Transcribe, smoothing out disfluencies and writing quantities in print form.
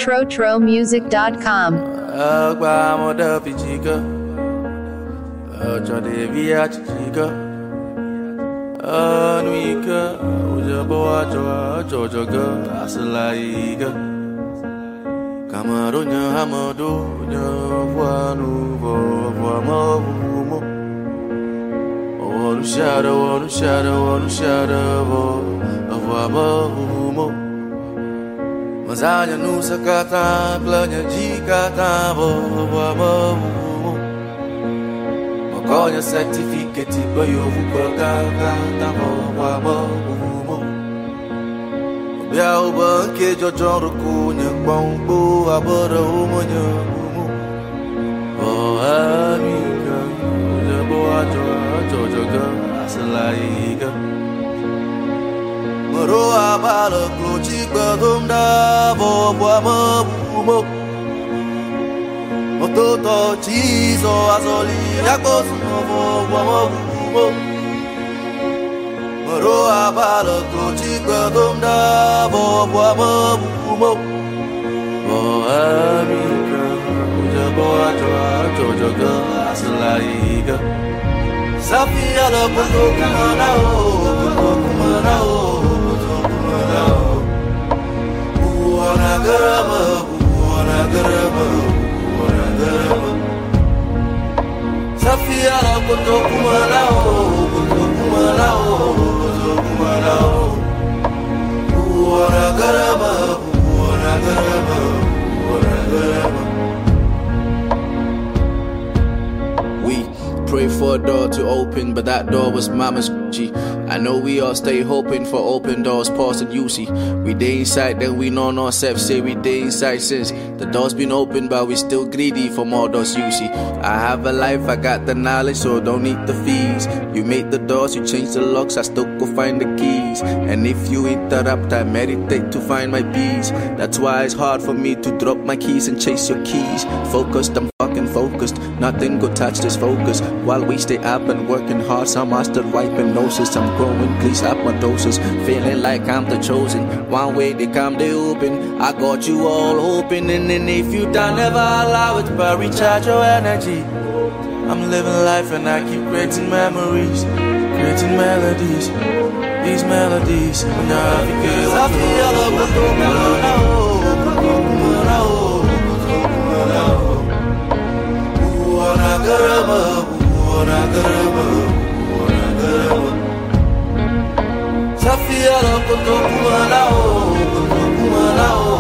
TroTroMusic.com. Mazanya nusa kata, planya jikata, Makonya certificate, bayo vukaka, Biao banke jojon rukunya, bambu abara umanya, Oh amiga, jabo jojoga, asalaiga. Maro abala klochi badumda bo mabumo Ototo chizo azoli yakosu bo mabumo Maro abala klochi badumda bo mabumo Bo amiga ujabo jojoga asalaiga Safia la kumana o Safia la koto kumalao We pray for a door to open, but that door was mama's G. I know we all stay hoping for open doors, pause and you see. We day inside, then we know no self, say we day inside since the door's been open, but we still greedy for more doors you see. I have a life, I got the knowledge, so don't need the fees. You make the doors, you change the locks, I still go find the keys. And if you interrupt, I meditate to find my peace. That's why it's hard for me to drop my keys and chase your keys. Focused, I'm fucking focused, nothing go touch this focus. While we stay up and working hard, some are still wiping noses. I'm growing, please up my doses, feeling like I'm the chosen. One way they come, they open, I got you all open. And if you don't ever allow it, but recharge your energy. I'm living life and I keep creating memories, creating melodies, these melodies. I Safia la koto kumalao